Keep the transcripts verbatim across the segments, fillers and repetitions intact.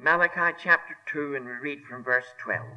Malachi chapter two, and we read from verse twelve.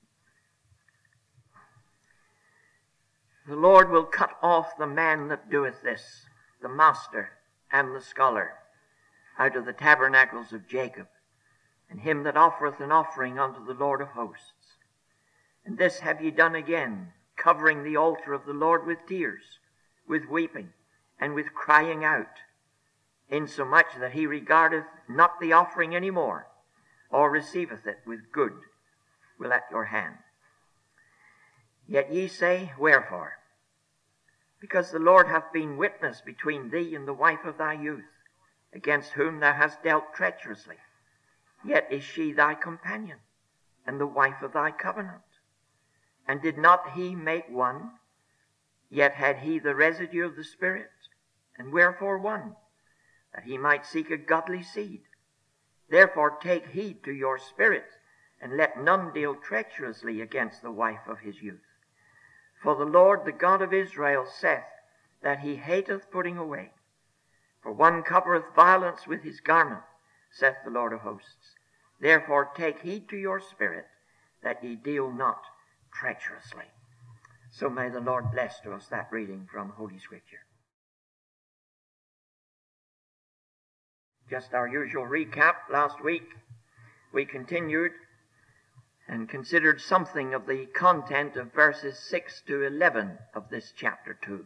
The Lord will cut off the man that doeth this, the master and the scholar, out of the tabernacles of Jacob, and him that offereth an offering unto the Lord of hosts. And this have ye done again, covering the altar of the Lord with tears, with weeping, and with crying out, insomuch that he regardeth not the offering any more, or receiveth it with good will at your hand. Yet ye say, wherefore? Because the Lord hath been witness between thee and the wife of thy youth, against whom thou hast dealt treacherously. Yet is she thy companion, and the wife of thy covenant. And did not he make one? Yet had he the residue of the Spirit. And wherefore one? That he might seek a godly seed. Therefore take heed to your spirit, and let none deal treacherously against the wife of his youth. For the Lord, the God of Israel, saith that he hateth putting away. For one covereth violence with his garment, saith the Lord of hosts. Therefore take heed to your spirit, that ye deal not treacherously. So may the Lord bless to us that reading from Holy Scripture. Just our usual recap. Last week we continued and considered something of the content of verses six to eleven of this chapter two.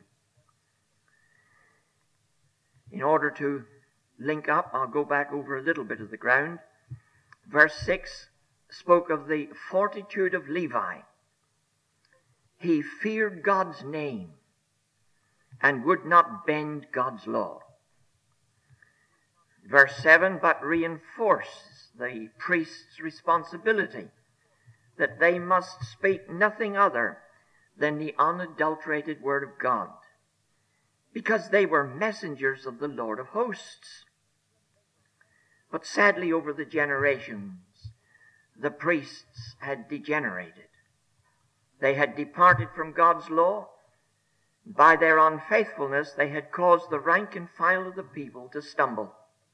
In order to link up, I'll go back over a little bit of the ground. Verse six spoke of the fortitude of Levi. He feared God's name and would not bend God's law. Verse seven, but reinforces the priest's responsibility that they must speak nothing other than the unadulterated word of God, because they were messengers of the Lord of hosts. But sadly, over the generations, the priests had degenerated. They had departed from God's law. By their unfaithfulness, they had caused the rank and file of the people to stumble.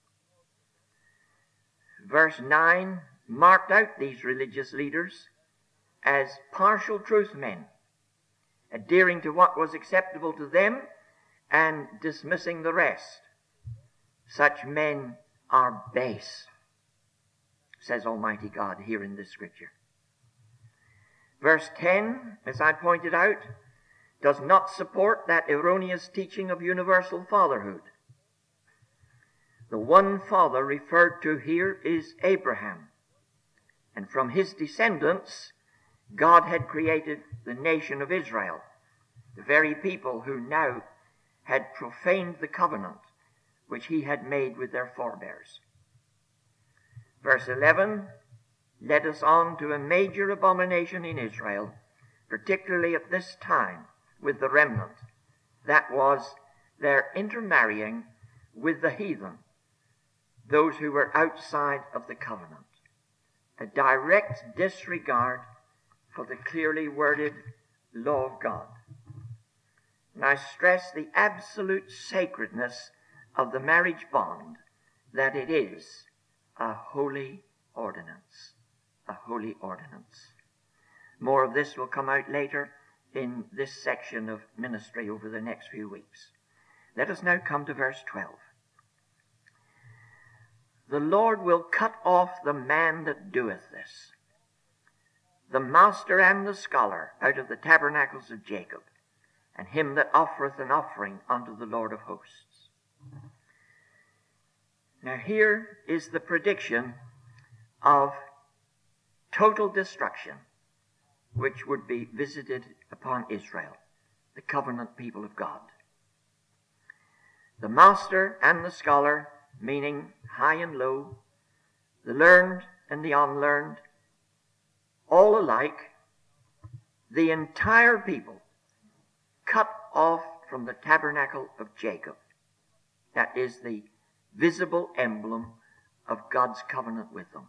Verse nine marked out these religious leaders as partial truth men, adhering to what was acceptable to them and dismissing the rest. Such men are base, says Almighty God here in this scripture. Verse ten, as I pointed out, does not support that erroneous teaching of universal fatherhood. The one father referred to here is Abraham, and from his descendants God had created the nation of Israel, the very people who now had profaned the covenant which he had made with their forebears. Verse eleven led us on to a major abomination in Israel, particularly at this time with the remnant. That was their intermarrying with the heathen, those who were outside of the covenant. A direct disregard for the clearly worded law of God. And I stress the absolute sacredness of the marriage bond, that it is a holy ordinance. A holy ordinance. More of this will come out later in this section of ministry over the next few weeks. Let us now come to verse twelve. The Lord will cut off the man that doeth this, the master and the scholar, out of the tabernacles of Jacob, and him that offereth an offering unto the Lord of hosts. Now here is the prediction of total destruction which would be visited upon Israel, the covenant people of God. The master and the scholar, meaning high and low, the learned and the unlearned, all alike, the entire people cut off from the tabernacle of Jacob. That is the visible emblem of God's covenant with them.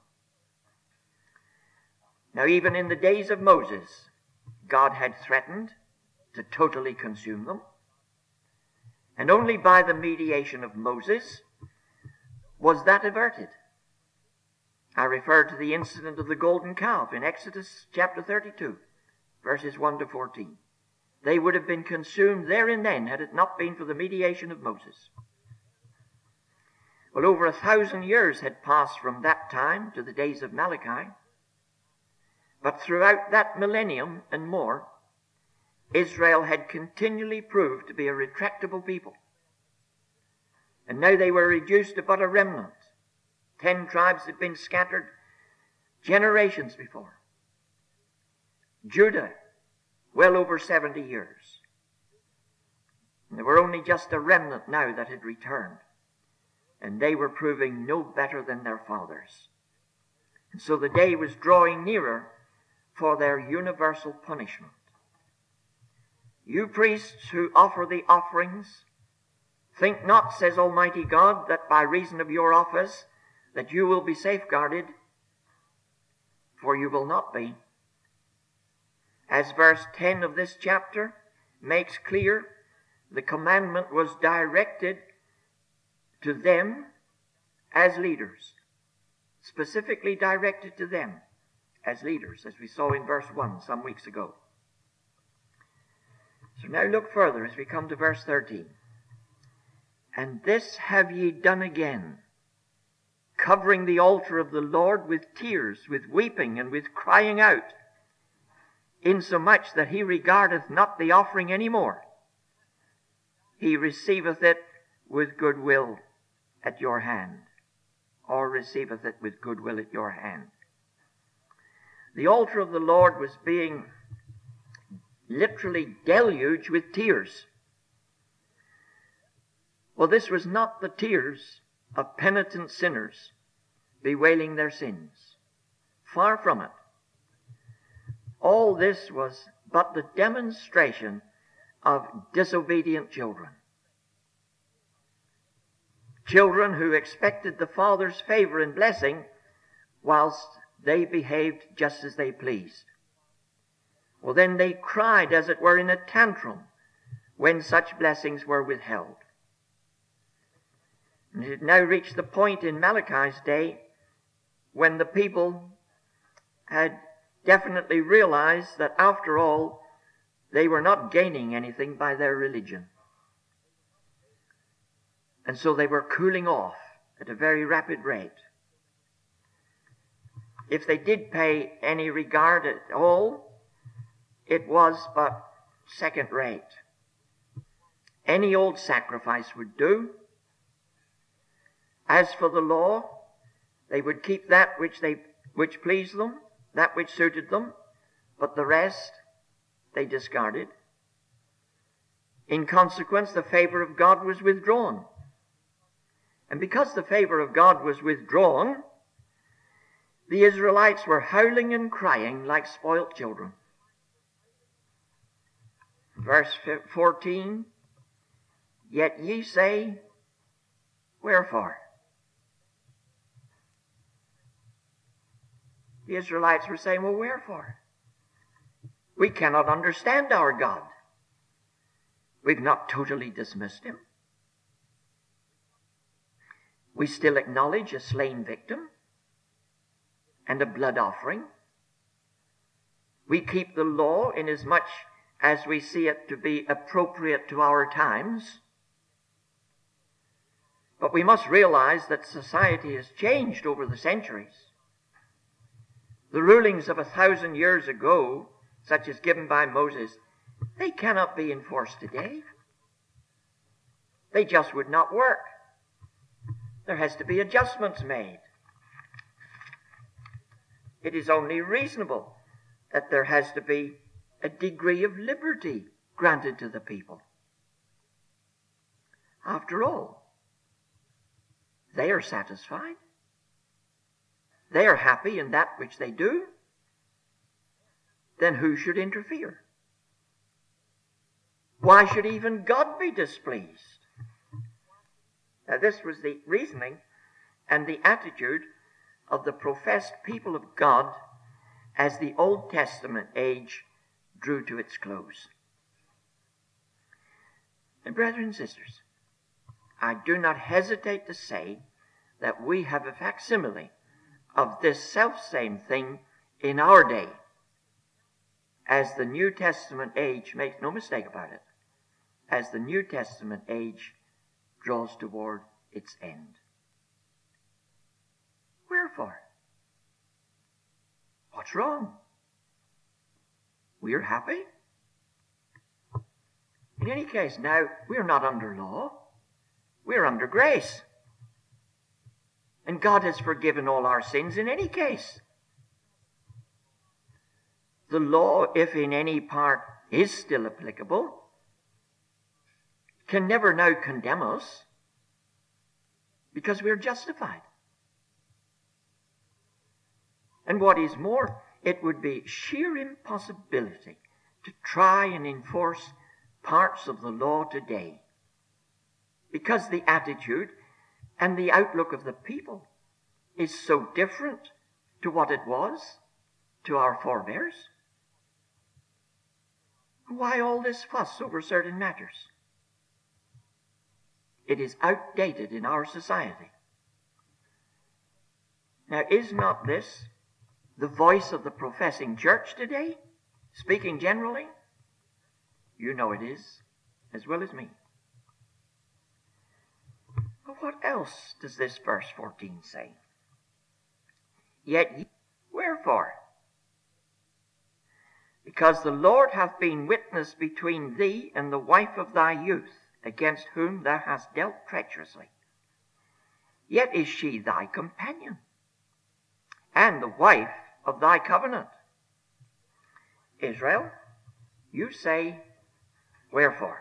Now, even in the days of Moses, God had threatened to totally consume them. And only by the mediation of Moses was that averted. I refer to the incident of the golden calf in Exodus chapter thirty-two, verses one to fourteen. They would have been consumed there and then had it not been for the mediation of Moses. Well, over a thousand years had passed from that time to the days of Malachi. But throughout that millennium and more, Israel had continually proved to be a retractable people. And now they were reduced to but a remnant. Ten tribes had been scattered generations before. Judah, well over seventy years. And there were only just a remnant now that had returned. And they were proving no better than their fathers. And so the day was drawing nearer for their universal punishment. You priests who offer the offerings, think not, says Almighty God, that by reason of your office that you will be safeguarded, for you will not be. As verse ten of this chapter makes clear, the commandment was directed to them as leaders, specifically directed to them as leaders, as we saw in verse one some weeks ago. So now look further as we come to verse thirteen. And this have ye done again, covering the altar of the Lord with tears, with weeping, and with crying out, insomuch that he regardeth not the offering any more. He receiveth it with good will at your hand, or receiveth it with good will at your hand. The altar of the Lord was being literally deluged with tears. Well, this was not the tears of penitent sinners bewailing their sins. Far from it. All this was but the demonstration of disobedient children. Children who expected the Father's favor and blessing whilst they behaved just as they pleased. Well, then they cried, as it were, in a tantrum when such blessings were withheld. And it had now reached the point in Malachi's day when the people had definitely realized that after all, they were not gaining anything by their religion. And so they were cooling off at a very rapid rate. If they did pay any regard at all, it was but second rate. Any old sacrifice would do. As for the law, they would keep that which they which pleased them, that which suited them, but the rest they discarded. In consequence, the favor of God was withdrawn. And because the favor of God was withdrawn, the Israelites were howling and crying like spoilt children. Verse fourteen, yet ye say, wherefore? The Israelites were saying, well, wherefore? We cannot understand our God. We've not totally dismissed him. We still acknowledge a slain victim and a blood offering. We keep the law inasmuch as we see it to be appropriate to our times. But we must realize that society has changed over the centuries. The rulings of a thousand years ago, such as given by Moses, they cannot be enforced today. They just would not work. There has to be adjustments made. It is only reasonable that there has to be a degree of liberty granted to the people. After all, they are satisfied. They are happy in that which they do. Then who should interfere? Why should even God be displeased? Now, this was the reasoning and the attitude of the professed people of God as the Old Testament age drew to its close. And brethren and sisters, I do not hesitate to say that we have a facsimile of this self-same thing in our day, as the New Testament age, make no mistake about it, as the New Testament age draws toward its end. Wherefore? What's wrong? We're happy. In any case, now, we're not under law. We're under grace. And God has forgiven all our sins in any case. The law, if in any part is still applicable, can never now condemn us because we're justified. And what is more, it would be sheer impossibility to try and enforce parts of the law today, because the attitude and the outlook of the people is so different to what it was to our forebears. Why all this fuss over certain matters? It is outdated in our society. Now, is not this the voice of the professing church today, speaking generally? You know it is, as well as me. But what else does this verse fourteen say? Yet ye, wherefore? Because the Lord hath been witness between thee and the wife of thy youth, against whom thou hast dealt treacherously. Yet is she thy companion, and the wife of thy covenant. Israel, you say, wherefore?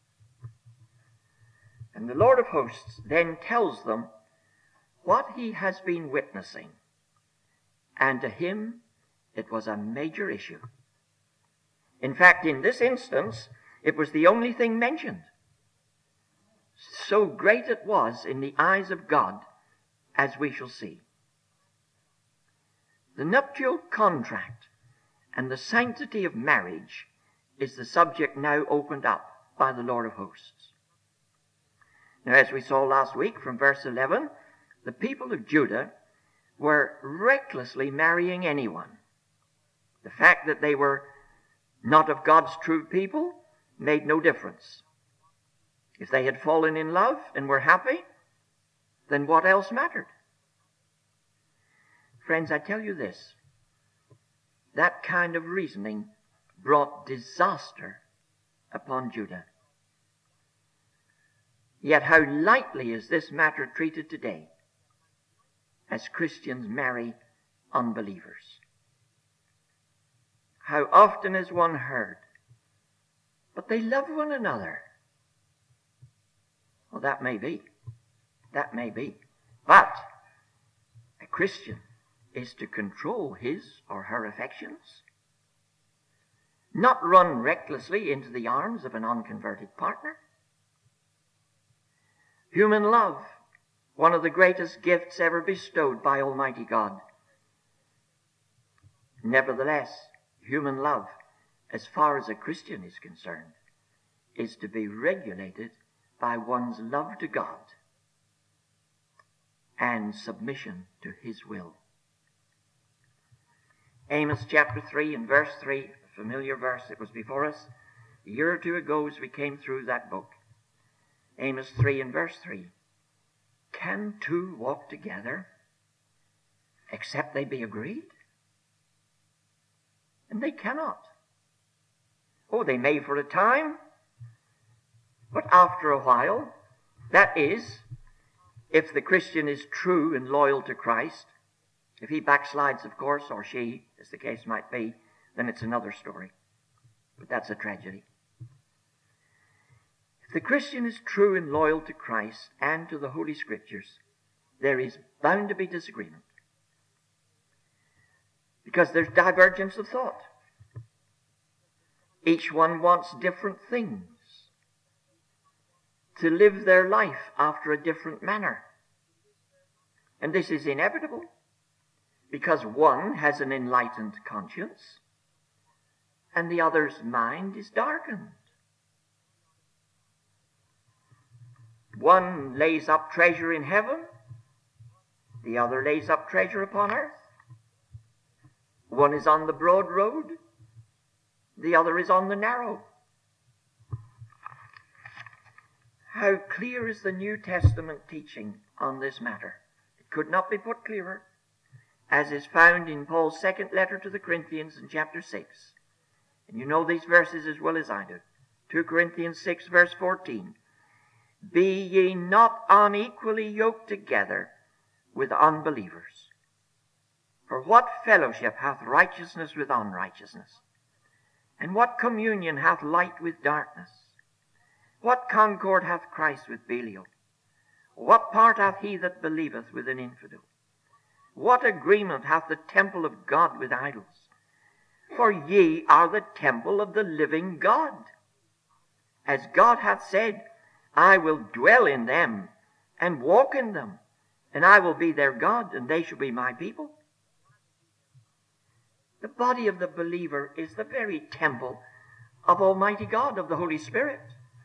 And the Lord of hosts then tells them what he has been witnessing. And to him, it was a major issue. In fact, in this instance, it was the only thing mentioned. So great it was in the eyes of God, as we shall see. The nuptial contract and the sanctity of marriage is the subject now opened up by the Lord of hosts. Now, as we saw last week from verse eleven, the people of Judah were recklessly marrying anyone. The fact that they were not of God's true people made no difference. If they had fallen in love and were happy, then what else mattered? Friends, I tell you this, that kind of reasoning brought disaster upon Judah. Yet how lightly is this matter treated today as Christians marry unbelievers. How often is one heard, but they love one another. Well, that may be. That may be. But a Christian is to control his or her affections, not run recklessly into the arms of an unconverted partner. Human love, one of the greatest gifts ever bestowed by Almighty God. Nevertheless, human love, as far as a Christian is concerned, is to be regulated by one's love to God and submission to his will. Amos chapter three and verse three, a familiar verse that was before us a year or two ago as we came through that book. Amos three and verse three. Can two walk together except they be agreed? And they cannot. Oh, they may for a time, but after a while, that is, if the Christian is true and loyal to Christ. If he backslides, of course, or she, as the case might be, then it's another story. But that's a tragedy. If the Christian is true and loyal to Christ and to the Holy Scriptures, there is bound to be disagreement. Because there's divergence of thought. Each one wants different things, to live their life after a different manner. And this is inevitable, because one has an enlightened conscience, and the other's mind is darkened. One lays up treasure in heaven, The other lays up treasure upon earth. One is on the broad road. The other is on the narrow. How clear is the New Testament teaching on this matter? It could not be put clearer, as is found in Paul's second letter to the Corinthians in chapter six. And you know these verses as well as I do. Second Corinthians six, verse fourteen. Be ye not unequally yoked together with unbelievers. For what fellowship hath righteousness with unrighteousness? And what communion hath light with darkness? What concord hath Christ with Belial? What part hath he that believeth with an infidel? What agreement hath the temple of God with idols? For ye are the temple of the living God. As God hath said, I will dwell in them and walk in them, and I will be their God, and they shall be my people. The body of the believer is the very temple of Almighty God, of the Holy Spirit.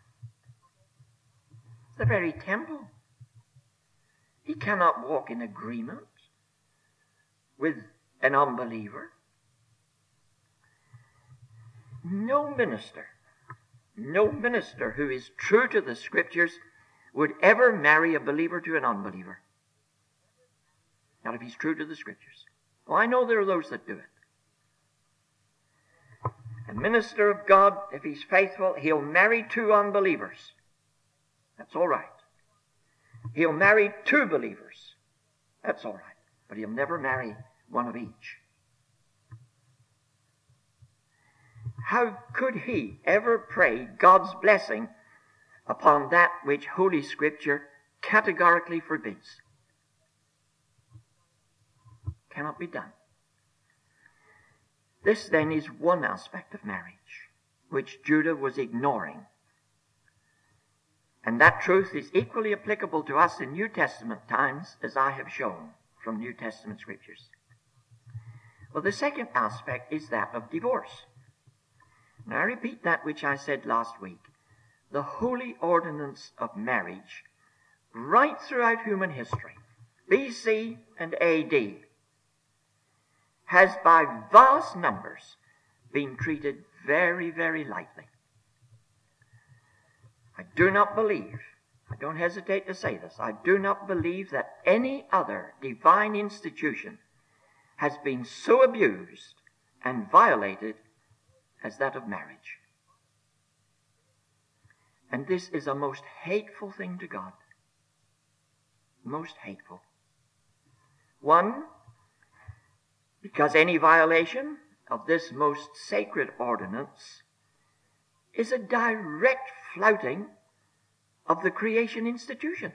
The very temple. He cannot walk in agreement with an unbeliever. No minister, no minister who is true to the Scriptures would ever marry a believer to an unbeliever. Not if he's true to the Scriptures. Well, I know there are those that do it. A minister of God, if he's faithful, he'll marry two unbelievers. That's all right. He'll marry two believers. That's all right. But he'll never marry one of each. How could he ever pray God's blessing upon that which Holy Scripture categorically forbids? Cannot be done. This then is one aspect of marriage which Judah was ignoring. And that truth is equally applicable to us in New Testament times, as I have shown from New Testament Scriptures. Well, the second aspect is that of divorce. And I repeat that which I said last week. The holy ordinance of marriage, right throughout human history, B C and A D, has by vast numbers been treated very, very lightly. I do not believe, I don't hesitate to say this, I do not believe that any other divine institution has been so abused and violated as that of marriage. And this is a most hateful thing to God. Most hateful. One, because any violation of this most sacred ordinance is a direct flouting of the creation institution,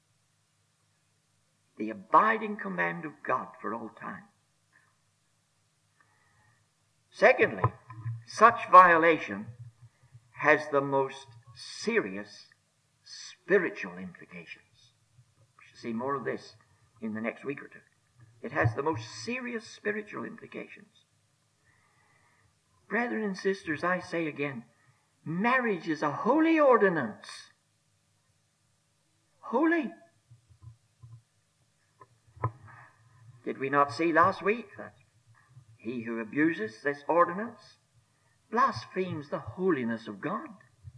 the abiding command of God for all time. Secondly, such violation has the most serious spiritual implications. We shall see more of this in the next week or two. It has the most serious spiritual implications. Brethren and sisters, I say again, marriage is a holy ordinance. Holy. Did we not see last week that he who abuses this ordinance blasphemes the holiness of God?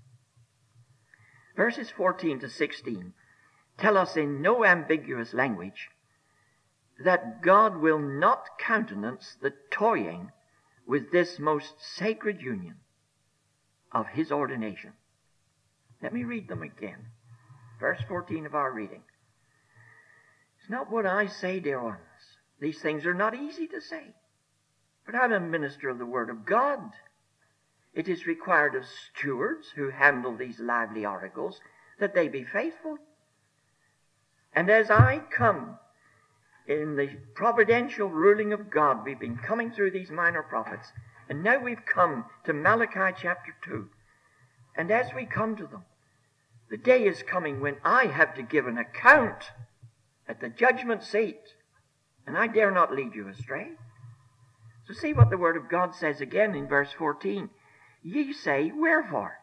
Verses fourteen to sixteen tell us in no ambiguous language that God will not countenance the toying with this most sacred union of his ordination. Let me read them again. Verse fourteen of our reading. It's not what I say, dear ones. These things are not easy to say. But I'm a minister of the Word of God. It is required of stewards who handle these lively articles that they be faithful. And as I come in the providential ruling of God, we've been coming through these minor prophets, and now we've come to Malachi chapter two. And as we come to them, the day is coming when I have to give an account at the judgment seat, and I dare not lead you astray. So see what the Word of God says again in verse fourteen. Ye say, wherefore?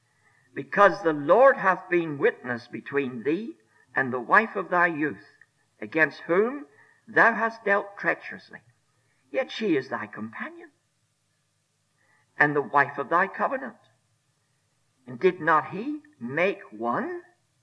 Because the Lord hath been witness between thee and the wife of thy youth, against whom thou hast dealt treacherously. Yet she is thy companion, and the wife of thy covenant. And did not he make one?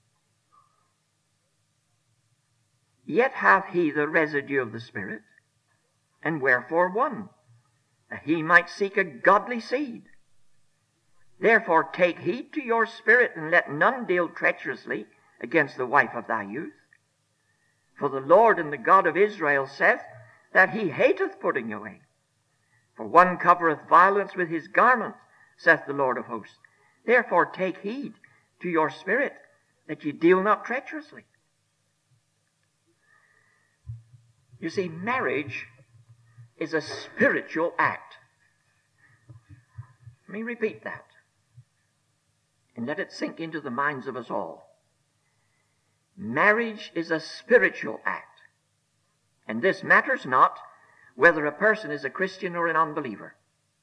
Yet hath he the residue of the Spirit, and wherefore one? That he might seek a godly seed. Therefore take heed to your spirit, and let none deal treacherously against the wife of thy youth. For the Lord and the God of Israel saith that he hateth putting away. For one covereth violence with his garment, saith the Lord of hosts. Therefore take heed to your spirit, that ye deal not treacherously. You see, marriage is a spiritual act. Let me repeat that, and let it sink into the minds of us all. Marriage is a spiritual act, and this matters not whether a person is a Christian or an unbeliever.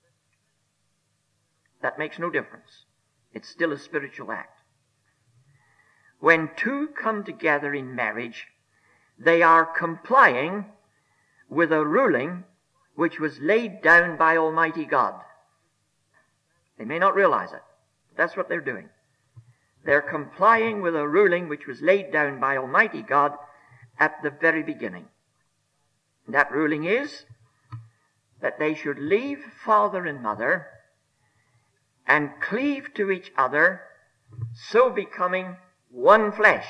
That makes no difference. It's still a spiritual act. When two come together in marriage, they are complying with a ruling which was laid down by Almighty God. They may not realize it, but that's what they're doing. They're complying with a ruling which was laid down by Almighty God at the very beginning. And that ruling is that they should leave father and mother and cleave to each other, so becoming one flesh.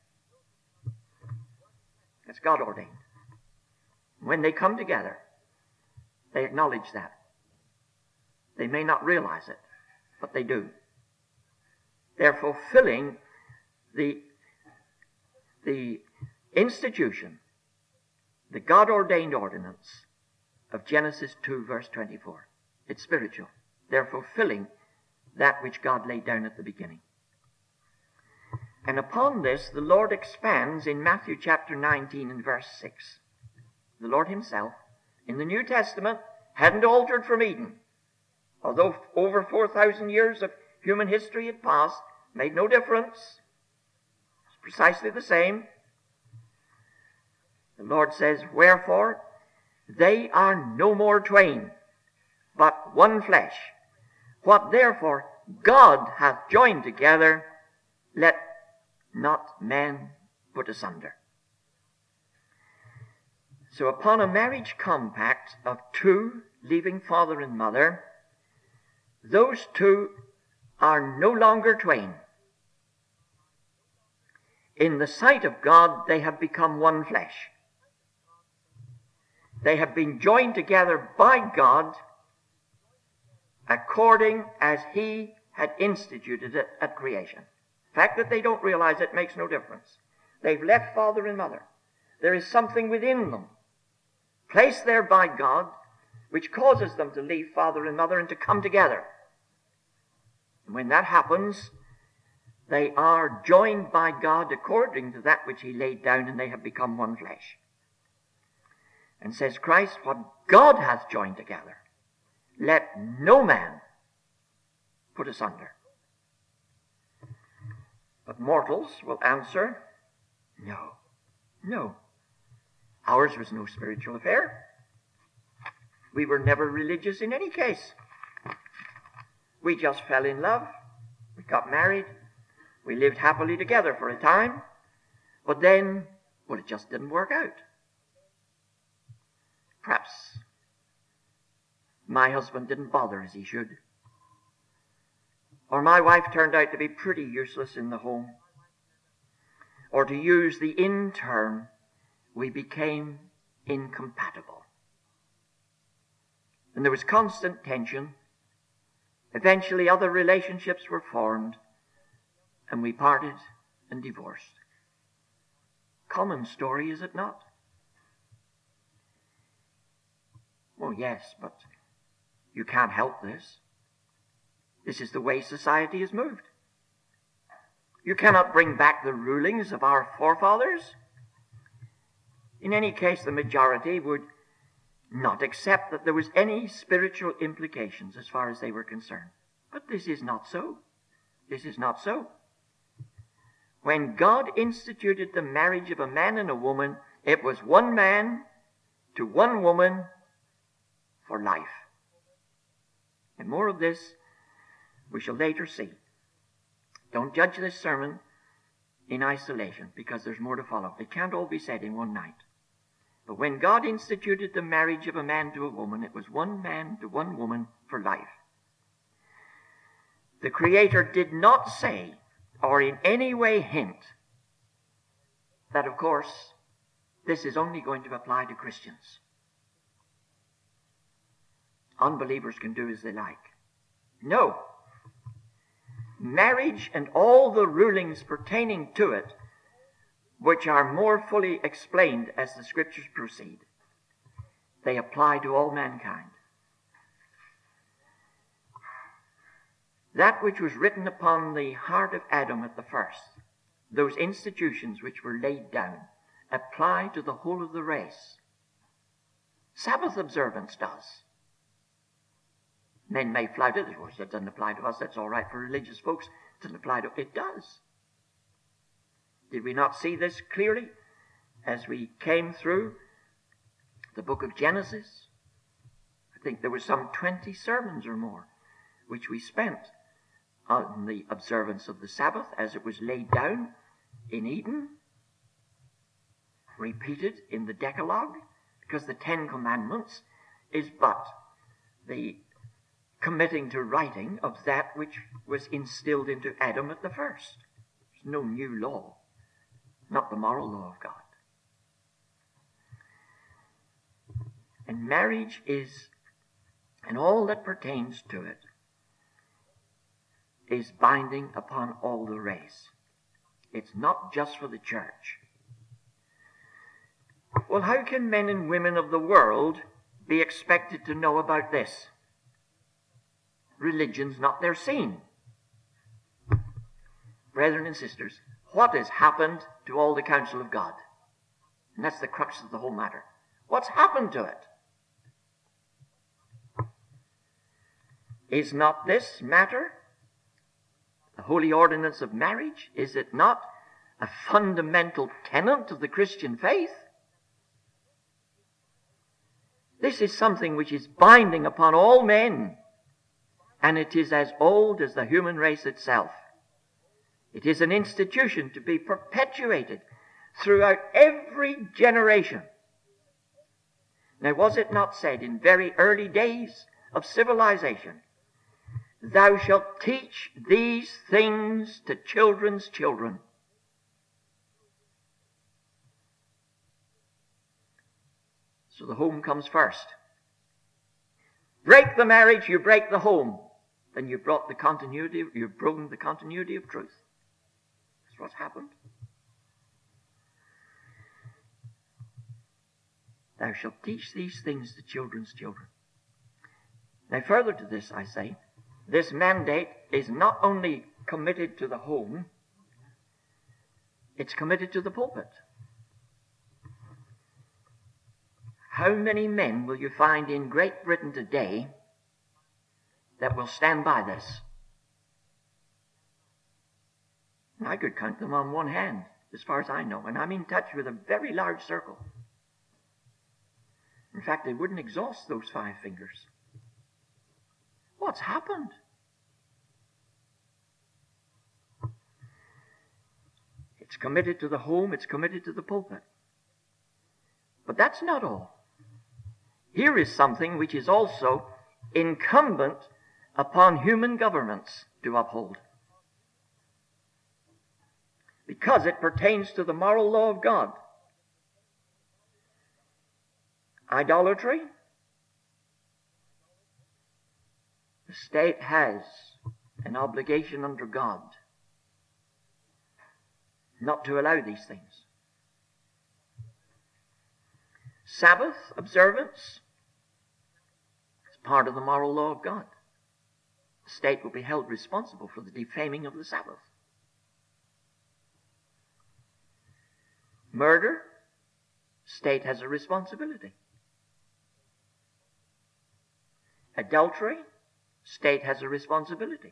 That's God ordained. When they come together, they acknowledge that. They may not realize it, but they do. They're fulfilling the, the institution, the God-ordained ordinance of Genesis two, verse twenty-four. It's spiritual. They're fulfilling that which God laid down at the beginning. And upon this, the Lord expands in Matthew chapter nineteen and verse six. The Lord himself, in the New Testament, hadn't altered from Eden. Although over four thousand years of human history had passed, made no difference. It's precisely the same. The Lord says, wherefore, they are no more twain, but one flesh. What therefore God hath joined together, let not man put asunder. So upon a marriage compact of two leaving father and mother, those two are no longer twain. In the sight of God, they have become one flesh. They have been joined together by God according as he had instituted it at creation. The fact that they don't realize it makes no difference. They've left father and mother. There is something within them, placed there by God, which causes them to leave father and mother and to come together. And when that happens, they are joined by God according to that which he laid down, and they have become one flesh. And says Christ, what God hath joined together, let no man put asunder. But mortals will answer, no, no. Ours was no spiritual affair. We were never religious in any case. We just fell in love. We got married. We lived happily together for a time. But then, well, it just didn't work out. Perhaps my husband didn't bother as he should. Or my wife turned out to be pretty useless in the home. Or to use the in term, we became incompatible. And there was constant tension. Eventually other relationships were formed, and we parted and divorced. Common story, is it not? Well, yes, but you can't help this. This is the way society has moved. You cannot bring back the rulings of our forefathers. In any case, the majority would not accept that there was any spiritual implications as far as they were concerned. But this is not so. This is not so. When God instituted the marriage of a man and a woman, It was one man to one woman for life. And more of this we shall later see. Don't judge this sermon in isolation, because there's more to follow. It can't all be said in one night. But when God instituted the marriage of a man to a woman, it was one man to one woman for life. The Creator did not say, or in any way hint, that, of course, this is only going to apply to Christians. Unbelievers can do as they like. No. Marriage and all the rulings pertaining to it, which are more fully explained as the Scriptures proceed, they apply to all mankind. That which was written upon the heart of Adam at the first, those institutions which were laid down, apply to the whole of the race. Sabbath observance does. Men may flout it. Of course, that doesn't apply to us. That's all right for religious folks. It doesn't apply to... It does. Did we not see this clearly as we came through the book of Genesis? I think there were some twenty sermons or more which we spent on the observance of the Sabbath as it was laid down in Eden, repeated in the Decalogue, because the Ten Commandments is but the committing to writing of that which was instilled into Adam at the first. There's no new law, not the moral law of God. And marriage is, and all that pertains to it, is binding upon all the race. It's not just for the church. Well, how can men and women of the world be expected to know about this? Religion's not their scene. Brethren and sisters, what has happened to all the counsel of God? And that's the crux of the whole matter. What's happened to it? Is not this matter, the holy ordinance of marriage, is it not a fundamental tenet of the Christian faith? This is something which is binding upon all men, and it is as old as the human race itself. It is an institution to be perpetuated throughout every generation. Now, was it not said in very early days of civilization, "Thou shalt teach these things to children's children"? So the home comes first. Break the marriage, you break the home. Then you've brought the continuity, you've broken the continuity of truth. That's what's happened. Thou shalt teach these things to children's children. Now, further to this, I say, this mandate is not only committed to the home, it's committed to the pulpit. How many men will you find in Great Britain today that will stand by this? I could count them on one hand, as far as I know, and I'm in touch with a very large circle. In fact, they wouldn't exhaust those five fingers. What's happened? It's committed to the home, it's committed to the pulpit. But that's not all. Here is something which is also incumbent upon human governments to uphold, because it pertains to the moral law of God. Idolatry. The state has an obligation under God not to allow these things. Sabbath observance is part of the moral law of God. The state will be held responsible for the defaming of the Sabbath. Murder, state has a responsibility. Adultery, state has a responsibility.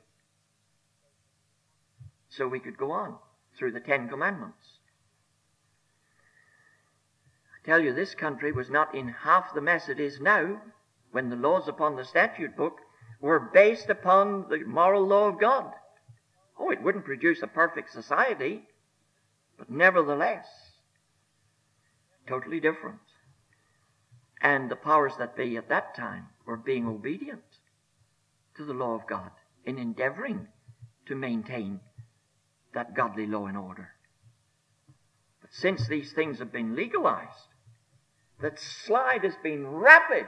So we could go on through the Ten Commandments. tell you this country was not in half the mess it is now when the laws upon the statute book were based upon the moral law of God. Oh, it wouldn't produce a perfect society, but nevertheless, totally different. And the powers that be at that time were being obedient to the law of God in endeavoring to maintain that godly law and order. But since these things have been legalized, the slide has been rapid.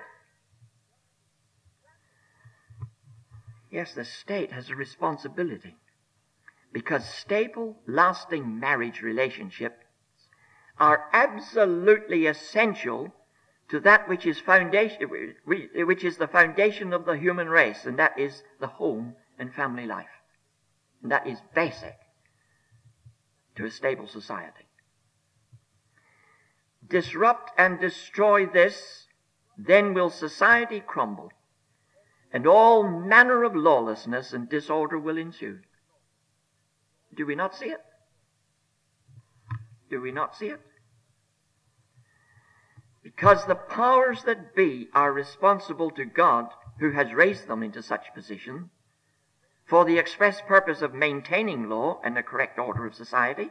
Yes, the state has a responsibility, because stable, lasting marriage relationships are absolutely essential to that which is foundation, which is the foundation of the human race, and that is the home and family life. And that is basic to a stable society. Disrupt and destroy this, then will society crumble, and all manner of lawlessness and disorder will ensue. Do we not see it? Do we not see it? Because the powers that be are responsible to God, who has raised them into such position, for the express purpose of maintaining law and the correct order of society.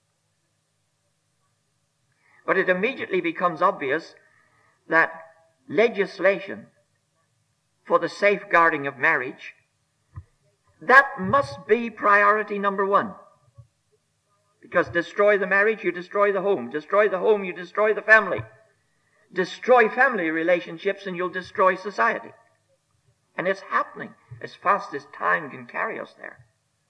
But it immediately becomes obvious that legislation for the safeguarding of marriage, that must be priority number one. Because destroy the marriage, you destroy the home. Destroy the home, you destroy the family. Destroy family relationships and you'll destroy society. And it's happening as fast as time can carry us there.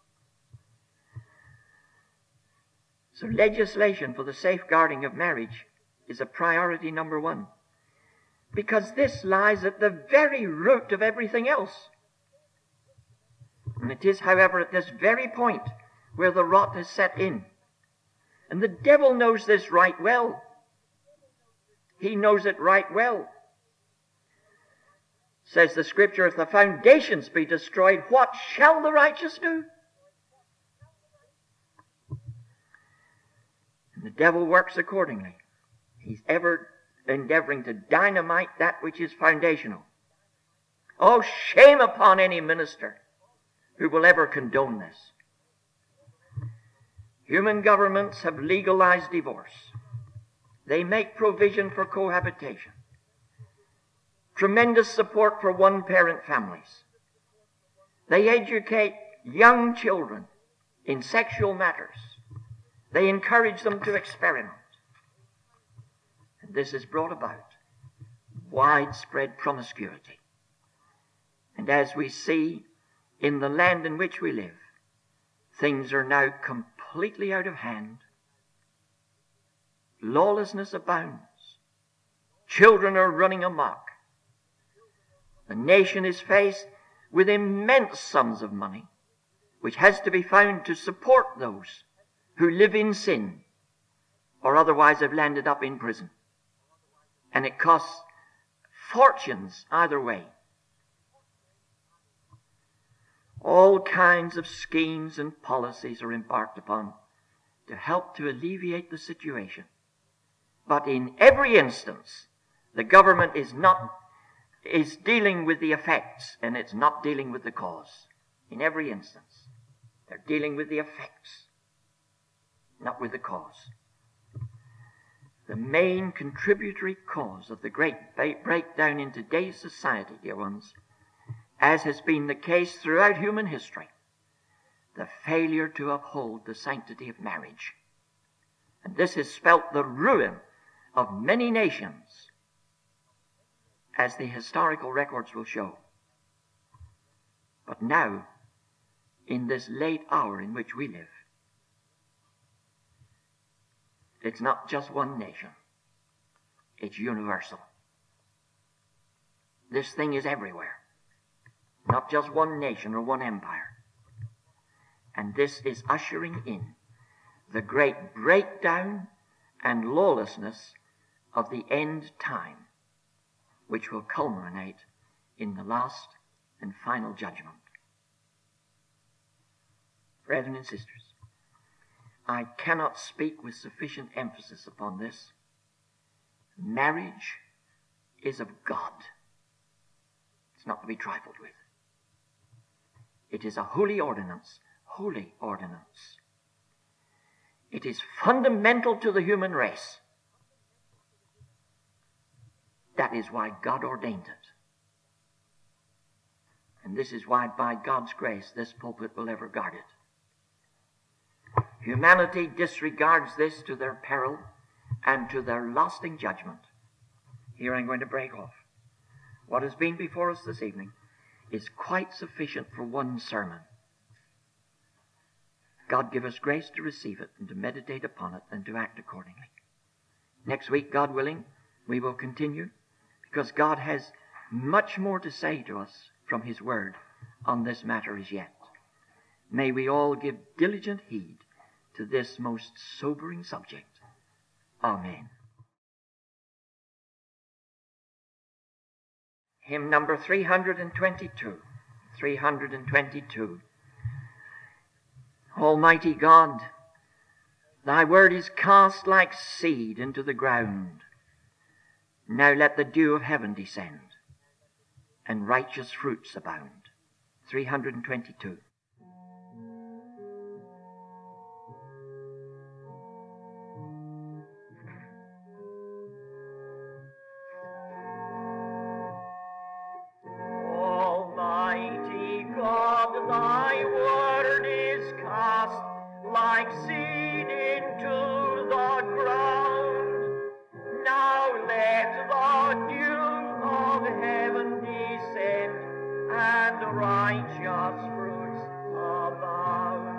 So legislation for the safeguarding of marriage is a priority number one, because this lies at the very root of everything else. And it is, however, at this very point where the rot is set in. And the devil knows this right well. He knows it right well. Says the Scripture, if the foundations be destroyed, what shall the righteous do? And the devil works accordingly. He's ever endeavoring to dynamite that which is foundational. Oh, shame upon any minister who will ever condone this. Human governments have legalized divorce. They make provision for cohabitation. Tremendous support for one-parent families. They educate young children in sexual matters. They encourage them to experiment. And this has brought about widespread promiscuity. And as we see in the land in which we live, things are now completely out of hand. Lawlessness abounds. Children are running amok. The nation is faced with immense sums of money, which has to be found to support those who live in sin or otherwise have landed up in prison. And it costs fortunes either way. All kinds of schemes and policies are embarked upon to help to alleviate the situation. But in every instance, the government is not is dealing with the effects, and it's not dealing with the cause. In every instance, they're dealing with the effects, not with the cause. The main contributory cause of the great breakdown in today's society, dear ones, as has been the case throughout human history, the failure to uphold the sanctity of marriage. And this has spelt the ruin of many nations, as the historical records will show. But now, in this late hour in which we live, it's not just one nation. It's universal. This thing is everywhere. Not just one nation or one empire. And this is ushering in the great breakdown and lawlessness of the end time, which will culminate in the last and final judgment. Brethren and sisters, I cannot speak with sufficient emphasis upon this, marriage is of God. It's not to be trifled with. It is a holy ordinance, holy ordinance. It is fundamental to the human race. That is why God ordained it. And this is why, by God's grace, this pulpit will ever guard it. Humanity disregards this to their peril and to their lasting judgment. Here I'm going to break off. What has been before us this evening is quite sufficient for one sermon. God give us grace to receive it and to meditate upon it and to act accordingly. Next week, God willing, we will continue, because God has much more to say to us from His Word on this matter as yet. May we all give diligent heed to this most sobering subject. Amen. Hymn number three hundred twenty-two. three hundred twenty-two. Almighty God, Thy word is cast like seed into the ground. Now let the dew of heaven descend, and righteous fruits abound. three hundred twenty-two. Almighty God, Thy word is cast like seed into the ground. Now let the dew of heaven descend, and righteous fruits abound.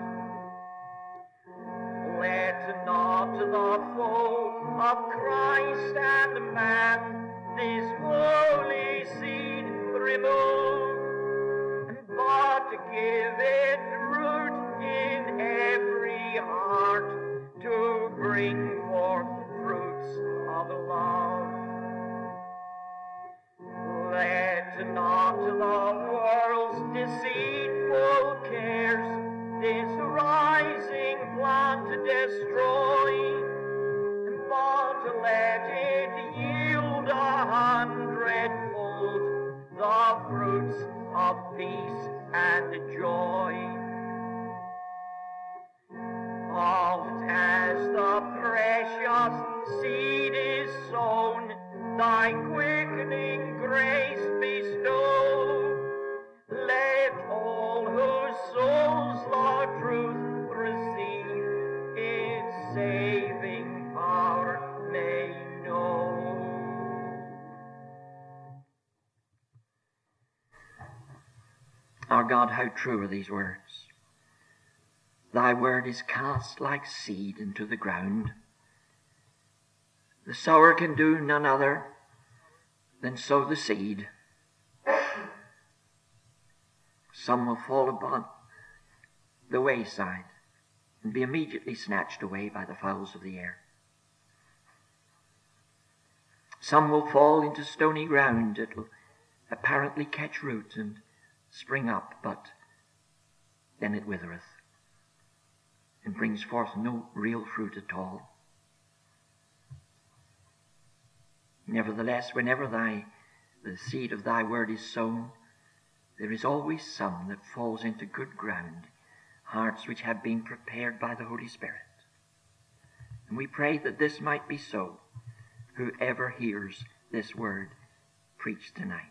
Let not the foe of Christ and man this holy seed remove, but give it root in every heart to bring forth fruits of love. Let not the world's deceitful cares this rising plant destroy, but let it yield a hundredfold the fruits of peace and joy. Oft as the precious seed is sown, Thy quickening grace bestow. Let all whose souls the truth receive its saving power may know. Our God, how true are these words. Thy word is cast like seed into the ground. The sower can do none other than sow the seed. Some will fall upon the wayside and be immediately snatched away by the fowls of the air. Some will fall into stony ground. It will apparently catch root and spring up, but then it withereth and brings forth no real fruit at all. Nevertheless, whenever thy the seed of thy word is sown, there is always some that falls into good ground, hearts which have been prepared by the Holy Spirit. And we pray that this might be so, whoever hears this word preached tonight.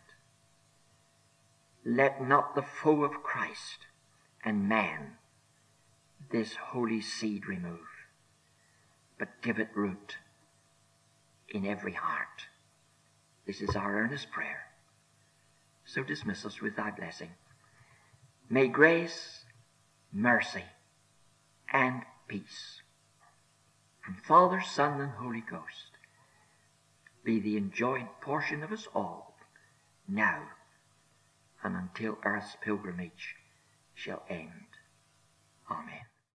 Let not the foe of Christ and man this holy seed remove, but give it root in every heart. This is our earnest prayer. So dismiss us with thy blessing. May grace, mercy, and peace from Father, Son, and Holy Ghost be the enjoyed portion of us all, now and until earth's pilgrimage shall end. Amen.